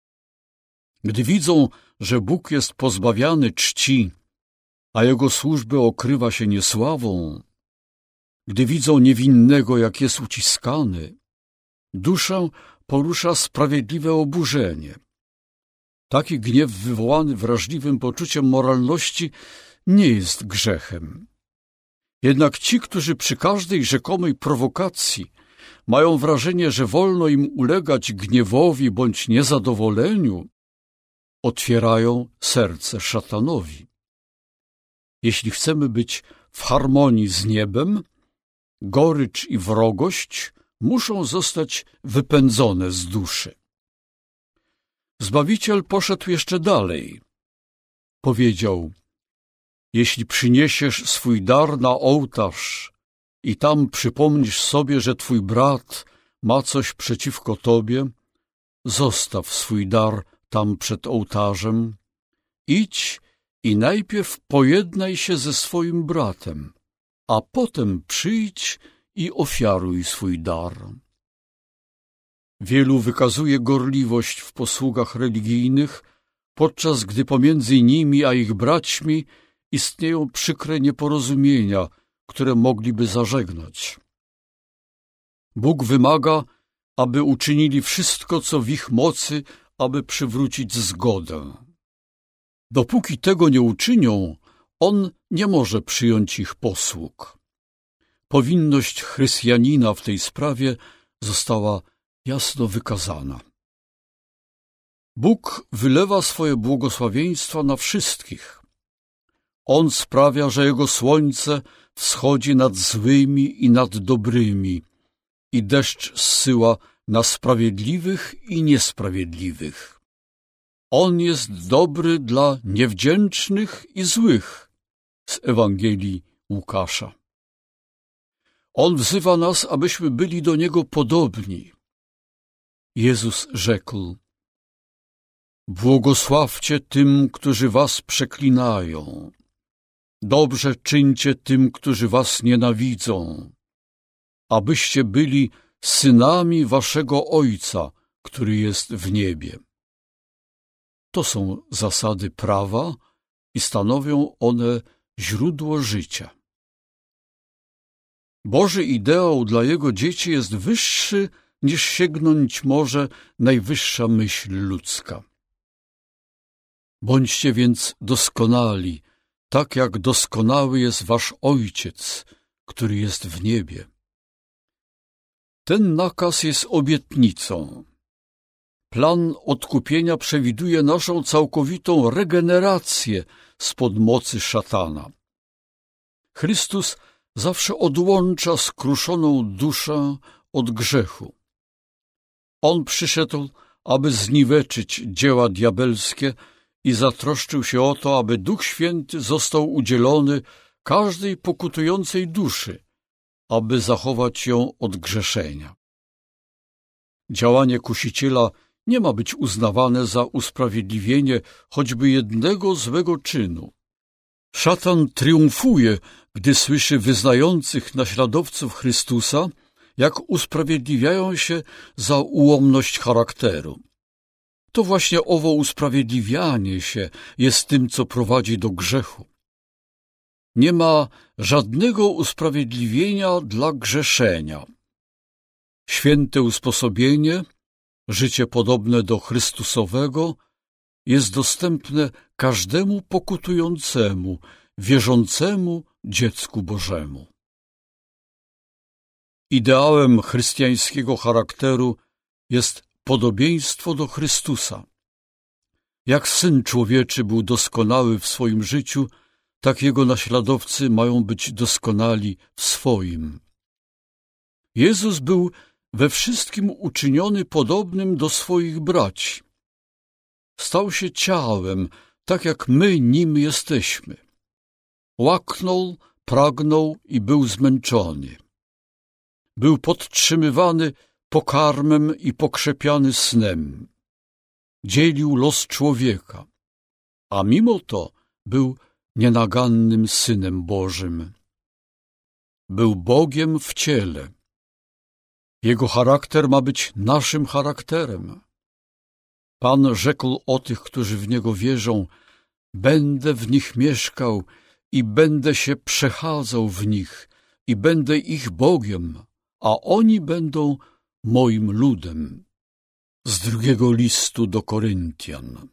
Gdy widzą, że Bóg jest pozbawiany czci, a Jego służby okrywa się niesławą, gdy widzą niewinnego, jak jest uciskany, duszę porusza sprawiedliwe oburzenie. Taki gniew wywołany wrażliwym poczuciem moralności nie jest grzechem. Jednak ci, którzy przy każdej rzekomej prowokacji mają wrażenie, że wolno im ulegać gniewowi bądź niezadowoleniu, otwierają serce szatanowi. Jeśli chcemy być w harmonii z niebem, gorycz i wrogość muszą zostać wypędzone z duszy. Zbawiciel poszedł jeszcze dalej. Powiedział: jeśli przyniesiesz swój dar na ołtarz i tam przypomnisz sobie, że twój brat ma coś przeciwko tobie, zostaw swój dar tam przed ołtarzem, idź i najpierw pojednaj się ze swoim bratem, a potem przyjdź i ofiaruj swój dar. Wielu wykazuje gorliwość w posługach religijnych, podczas gdy pomiędzy nimi a ich braćmi istnieją przykre nieporozumienia, które mogliby zażegnać. Bóg wymaga, aby uczynili wszystko, co w ich mocy, aby przywrócić zgodę. Dopóki tego nie uczynią, on nie może przyjąć ich posług. Powinność chrześcijanina w tej sprawie została jasno wykazana. Bóg wylewa swoje błogosławieństwa na wszystkich. On sprawia, że Jego słońce wschodzi nad złymi i nad dobrymi i deszcz zsyła na sprawiedliwych i niesprawiedliwych. On jest dobry dla niewdzięcznych i złych z Ewangelii Łukasza. On wzywa nas, abyśmy byli do Niego podobni. Jezus rzekł: błogosławcie tym, którzy was przeklinają. Dobrze czyńcie tym, którzy was nienawidzą, abyście byli synami waszego Ojca, który jest w niebie. To są zasady prawa i stanowią one źródło życia. Boży ideał dla Jego dzieci jest wyższy, niż sięgnąć może najwyższa myśl ludzka. Bądźcie więc doskonali, tak jak doskonały jest wasz Ojciec, który jest w niebie. Ten nakaz jest obietnicą. Plan odkupienia przewiduje naszą całkowitą regenerację spod mocy szatana. Chrystus zawsze odłącza skruszoną duszę od grzechu. On przyszedł, aby zniweczyć dzieła diabelskie i zatroszczył się o to, aby Duch Święty został udzielony każdej pokutującej duszy, aby zachować ją od grzeszenia. Działanie kusiciela nie ma być uznawane za usprawiedliwienie choćby jednego złego czynu. Szatan triumfuje, gdy słyszy wyznających naśladowców Chrystusa, jak usprawiedliwiają się za ułomność charakteru. To właśnie owo usprawiedliwianie się jest tym, co prowadzi do grzechu. Nie ma żadnego usprawiedliwienia dla grzeszenia. Święte usposobienie, życie podobne do Chrystusowego, jest dostępne każdemu pokutującemu, wierzącemu dziecku Bożemu. Ideałem chrześcijańskiego charakteru jest podobieństwo do Chrystusa. Jak Syn Człowieczy był doskonały w swoim życiu, tak Jego naśladowcy mają być doskonali w swoim. Jezus był we wszystkim uczyniony podobnym do swoich braci. Stał się ciałem, tak jak my nim jesteśmy. Łaknął, pragnął i był zmęczony. Był podtrzymywany pokarmem i pokrzepiany snem. Dzielił los człowieka, a mimo to był nienagannym Synem Bożym. Był Bogiem w ciele. Jego charakter ma być naszym charakterem. Pan rzekł o tych, którzy w Niego wierzą: będę w nich mieszkał i będę się przechadzał w nich i będę ich Bogiem, a oni będą moim ludem. Z drugiego listu do Koryntian.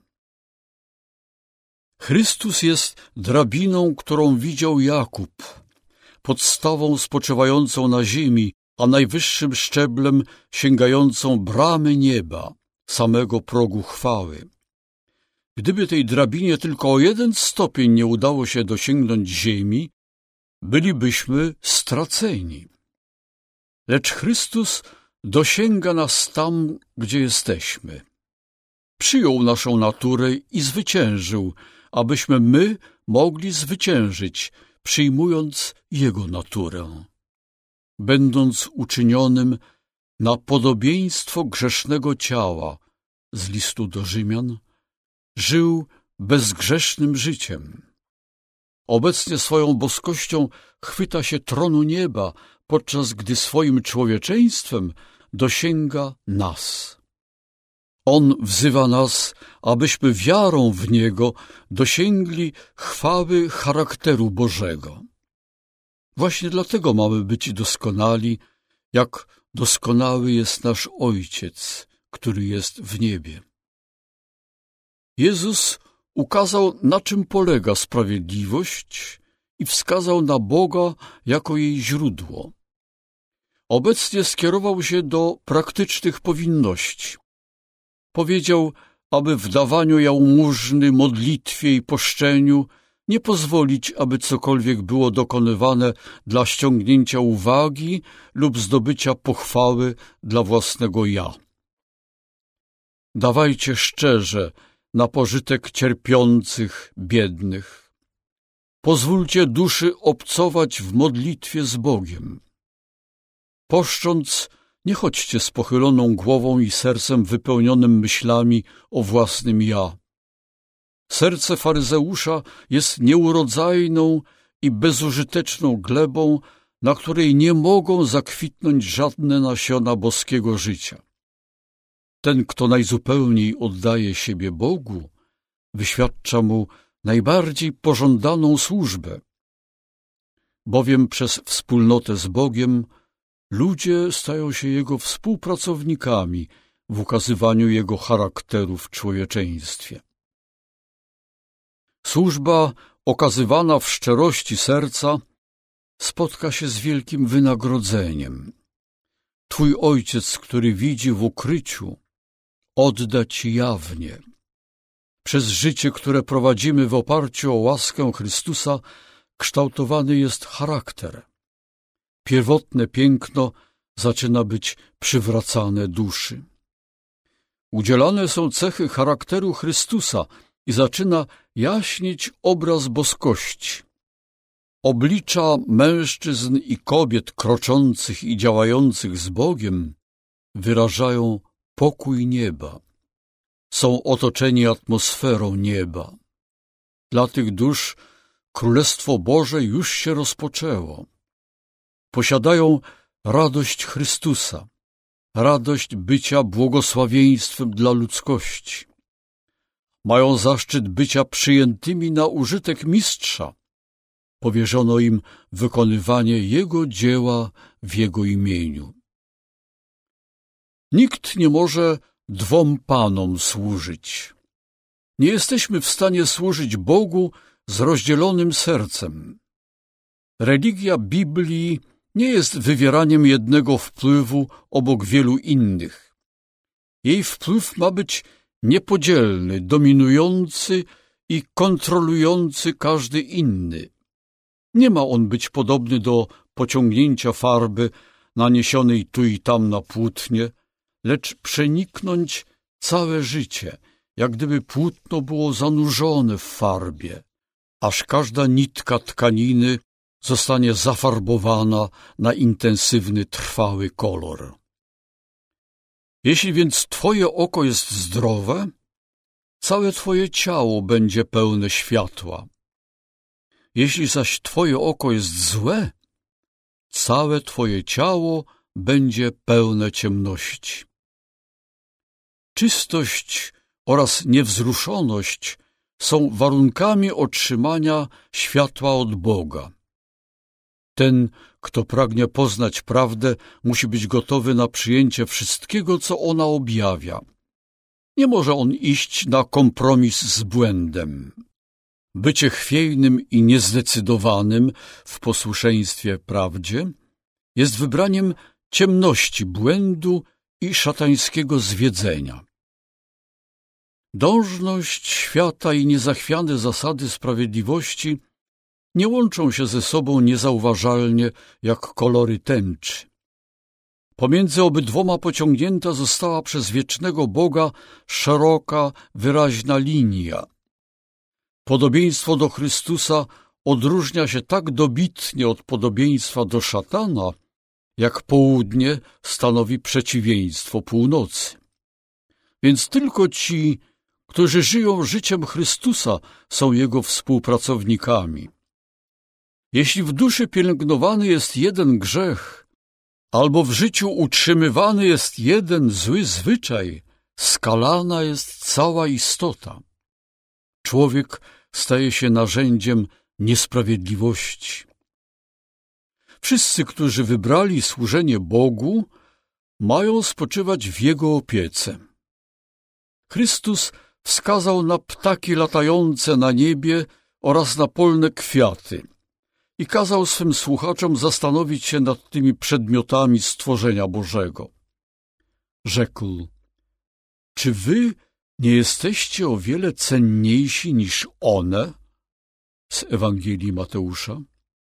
Chrystus jest drabiną, którą widział Jakub, podstawą spoczywającą na ziemi, a najwyższym szczeblem sięgającą bramy nieba, samego progu chwały. Gdyby tej drabinie tylko o jeden stopień nie udało się dosięgnąć ziemi, bylibyśmy straceni. Lecz Chrystus dosięga nas tam, gdzie jesteśmy. Przyjął naszą naturę i zwyciężył, abyśmy my mogli zwyciężyć, przyjmując Jego naturę. Będąc uczynionym na podobieństwo grzesznego ciała, z listu do Rzymian, żył bezgrzesznym życiem. Obecnie swoją boskością chwyta się tronu nieba, podczas gdy swoim człowieczeństwem dosięga nas. On wzywa nas, abyśmy wiarą w Niego dosięgli chwały charakteru Bożego. Właśnie dlatego mamy być doskonali, jak doskonały jest nasz Ojciec, który jest w niebie. Jezus ukazał, na czym polega sprawiedliwość i wskazał na Boga jako jej źródło. Obecnie skierował się do praktycznych powinności. Powiedział, aby w dawaniu jałmużny, modlitwie i poszczeniu nie pozwolić, aby cokolwiek było dokonywane dla ściągnięcia uwagi lub zdobycia pochwały dla własnego ja. Dawajcie szczerze na pożytek cierpiących, biednych. Pozwólcie duszy obcować w modlitwie z Bogiem. Poszcząc, nie chodźcie z pochyloną głową i sercem wypełnionym myślami o własnym ja. Serce faryzeusza jest nieurodzajną i bezużyteczną glebą, na której nie mogą zakwitnąć żadne nasiona boskiego życia. Ten, kto najzupełniej oddaje siebie Bogu, wyświadcza mu najbardziej pożądaną służbę, bowiem przez wspólnotę z Bogiem ludzie stają się Jego współpracownikami w ukazywaniu Jego charakteru w człowieczeństwie. Służba okazywana w szczerości serca spotka się z wielkim wynagrodzeniem. Twój Ojciec, który widzi w ukryciu, odda Ci jawnie. Przez życie, które prowadzimy w oparciu o łaskę Chrystusa, kształtowany jest charakter. Pierwotne piękno zaczyna być przywracane duszy. Udzielane są cechy charakteru Chrystusa i zaczyna jaśnieć obraz boskości. Oblicza mężczyzn i kobiet kroczących i działających z Bogiem wyrażają pokój nieba. Są otoczeni atmosferą nieba. Dla tych dusz Królestwo Boże już się rozpoczęło. Posiadają radość Chrystusa, radość bycia błogosławieństwem dla ludzkości. Mają zaszczyt bycia przyjętymi na użytek Mistrza. Powierzono im wykonywanie Jego dzieła w Jego imieniu. Nikt nie może dwom Panom służyć. Nie jesteśmy w stanie służyć Bogu z rozdzielonym sercem. Religia Biblii nie jest wywieraniem jednego wpływu obok wielu innych. Jej wpływ ma być niepodzielny, dominujący i kontrolujący każdy inny. Nie ma on być podobny do pociągnięcia farby naniesionej tu i tam na płótnie, lecz przeniknąć całe życie, jak gdyby płótno było zanurzone w farbie, aż każda nitka tkaniny zostanie zafarbowana na intensywny, trwały kolor. Jeśli więc Twoje oko jest zdrowe, całe Twoje ciało będzie pełne światła. Jeśli zaś Twoje oko jest złe, całe Twoje ciało będzie pełne ciemności. Czystość oraz niewzruszoność są warunkami otrzymania światła od Boga. Ten, kto pragnie poznać prawdę, musi być gotowy na przyjęcie wszystkiego, co ona objawia. Nie może on iść na kompromis z błędem. Bycie chwiejnym i niezdecydowanym w posłuszeństwie prawdzie jest wybraniem ciemności, błędu i szatańskiego zwiedzenia. Dążność świata i niezachwiane zasady sprawiedliwości nie łączą się ze sobą niezauważalnie jak kolory tęczy. Pomiędzy obydwoma pociągnięta została przez wiecznego Boga szeroka, wyraźna linia. Podobieństwo do Chrystusa odróżnia się tak dobitnie od podobieństwa do szatana, jak południe stanowi przeciwieństwo północy. Więc tylko ci, którzy żyją życiem Chrystusa, są Jego współpracownikami. Jeśli w duszy pielęgnowany jest jeden grzech, albo w życiu utrzymywany jest jeden zły zwyczaj, skalana jest cała istota. Człowiek staje się narzędziem niesprawiedliwości. Wszyscy, którzy wybrali służenie Bogu, mają spoczywać w Jego opiece. Chrystus wskazał na ptaki latające na niebie oraz na polne kwiaty i kazał swym słuchaczom zastanowić się nad tymi przedmiotami stworzenia Bożego. Rzekł: czy wy nie jesteście o wiele cenniejsi niż one? Z Ewangelii Mateusza.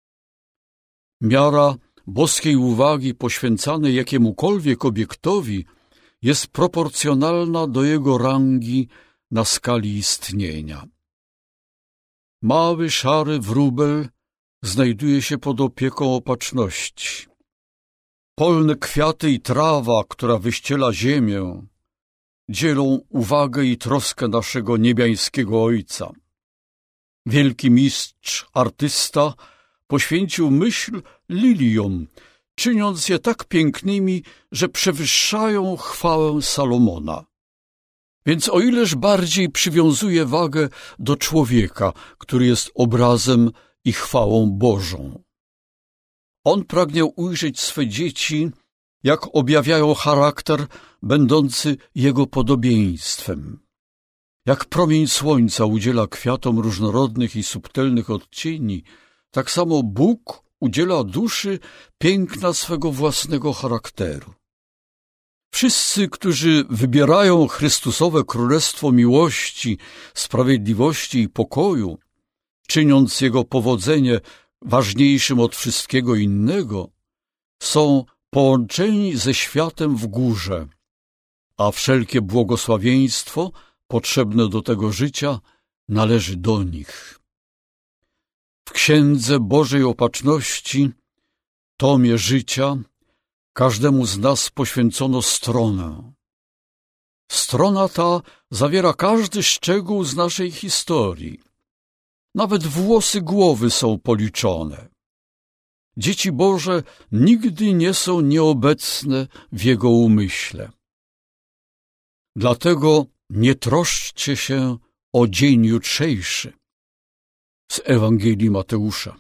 Miara boskiej uwagi poświęcanej jakiemukolwiek obiektowi jest proporcjonalna do jego rangi na skali istnienia. Mały, szary wróbel znajduje się pod opieką opatrzności. Polne kwiaty i trawa, która wyściela ziemię, dzielą uwagę i troskę naszego niebiańskiego Ojca. Wielki mistrz, artysta, poświęcił myśl liliom, czyniąc je tak pięknymi, że przewyższają chwałę Salomona. Więc o ileż bardziej przywiązuje wagę do człowieka, który jest obrazem i chwałą Bożą. On pragnie ujrzeć swe dzieci, jak objawiają charakter będący jego podobieństwem. Jak promień słońca udziela kwiatom różnorodnych i subtelnych odcieni, tak samo Bóg udziela duszy piękna swego własnego charakteru. Wszyscy, którzy wybierają Chrystusowe Królestwo miłości, sprawiedliwości i pokoju, czyniąc jego powodzenie ważniejszym od wszystkiego innego, są połączeni ze światem w górze, a wszelkie błogosławieństwo potrzebne do tego życia należy do nich. W Księdze Bożej Opatrzności, tomie życia, każdemu z nas poświęcono stronę. Strona ta zawiera każdy szczegół z naszej historii. Nawet włosy głowy są policzone. Dzieci Boże nigdy nie są nieobecne w Jego umyśle. Dlatego nie troszczcie się o dzień jutrzejszy. Z Ewangelii Mateusza.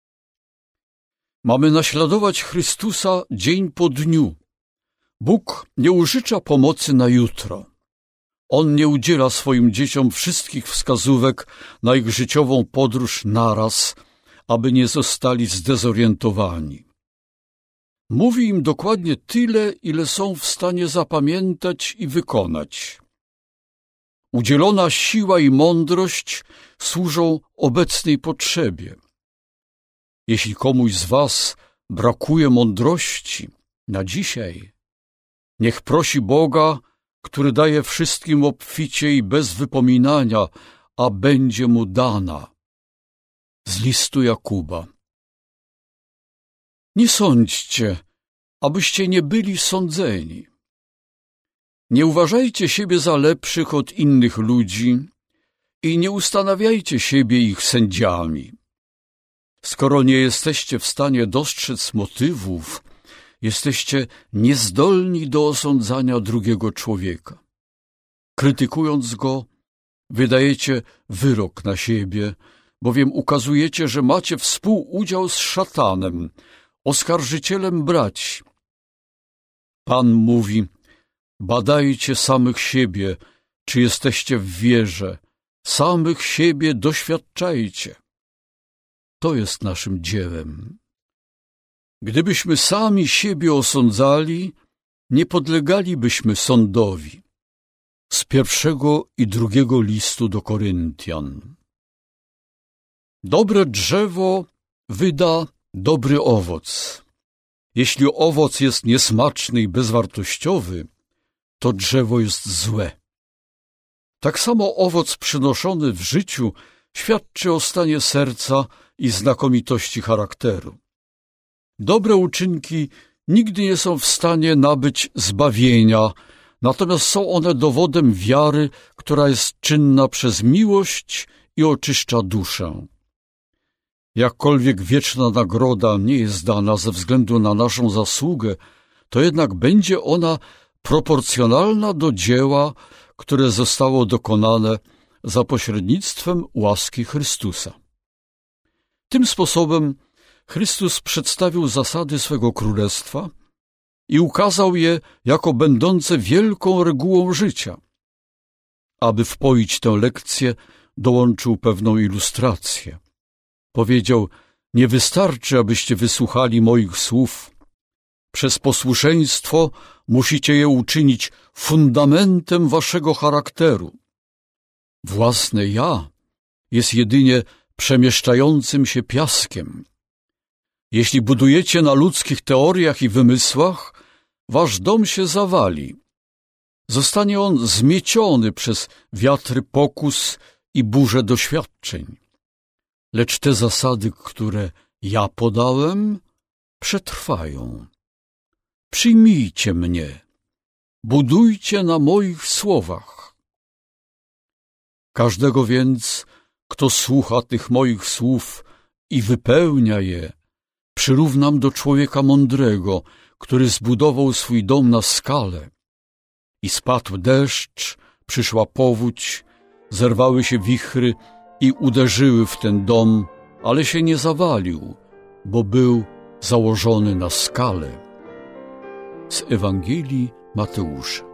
Mamy naśladować Chrystusa dzień po dniu. Bóg nie użycza pomocy na jutro. On nie udziela swoim dzieciom wszystkich wskazówek na ich życiową podróż naraz, aby nie zostali zdezorientowani. Mówi im dokładnie tyle, ile są w stanie zapamiętać i wykonać. Udzielona siła i mądrość służą obecnej potrzebie. Jeśli komuś z was brakuje mądrości na dzisiaj, niech prosi Boga, który daje wszystkim obficie i bez wypominania, a będzie mu dana. Z listu Jakuba. Nie sądźcie, abyście nie byli sądzeni. Nie uważajcie siebie za lepszych od innych ludzi i nie ustanawiajcie siebie ich sędziami. Skoro nie jesteście w stanie dostrzec motywów, jesteście niezdolni do osądzania drugiego człowieka. Krytykując go, wydajecie wyrok na siebie, bowiem ukazujecie, że macie współudział z szatanem, oskarżycielem braci. Pan mówi: badajcie samych siebie, czy jesteście w wierze, samych siebie doświadczajcie. To jest naszym dziełem. Gdybyśmy sami siebie osądzali, nie podlegalibyśmy sądowi. Z pierwszego i drugiego listu do Koryntian. Dobre drzewo wyda dobry owoc. Jeśli owoc jest niesmaczny i bezwartościowy, to drzewo jest złe. Tak samo owoc przynoszony w życiu świadczy o stanie serca i znakomitości charakteru. Dobre uczynki nigdy nie są w stanie nabyć zbawienia, natomiast są one dowodem wiary, która jest czynna przez miłość i oczyszcza duszę. Jakkolwiek wieczna nagroda nie jest dana ze względu na naszą zasługę, to jednak będzie ona proporcjonalna do dzieła, które zostało dokonane za pośrednictwem łaski Chrystusa. Tym sposobem Chrystus przedstawił zasady swego królestwa i ukazał je jako będące wielką regułą życia. aby wpoić tę lekcję, dołączył pewną ilustrację. Powiedział: nie wystarczy, abyście wysłuchali moich słów. Przez posłuszeństwo musicie je uczynić fundamentem waszego charakteru. Własne ja jest jedynie przemieszczającym się piaskiem. Jeśli budujecie na ludzkich teoriach i wymysłach, wasz dom się zawali. Zostanie on zmieciony przez wiatry pokus i burze doświadczeń. Lecz te zasady, które ja podałem, przetrwają. Przyjmijcie mnie, budujcie na moich słowach. Każdego więc, kto słucha tych moich słów i wypełnia je, przyrównam do człowieka mądrego, który zbudował swój dom na skale. I spadł deszcz, przyszła powódź, zerwały się wichry i uderzyły w ten dom, ale się nie zawalił, bo był założony na skale. Z Ewangelii Mateusza.